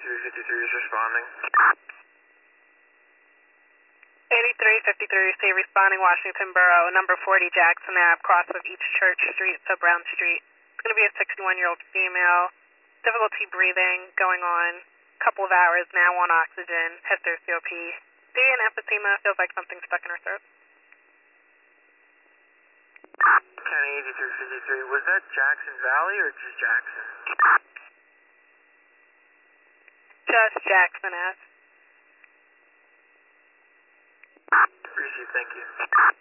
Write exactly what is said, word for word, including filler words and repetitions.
eighty-three fifty-three is responding. eighty-three fifty-three, see responding Washington Borough, number forty Jackson Ave, cross of East Church Street, so Brown Street. It's going to be a sixty-one-year-old female, difficulty breathing going on, couple of hours now on oxygen, has their C O P D and emphysema, feels like something stuck in her throat. County eighty-three fifty-three, was that Jackson Valley or just Jackson? Just Jackson Ave. Appreciate it, thank you.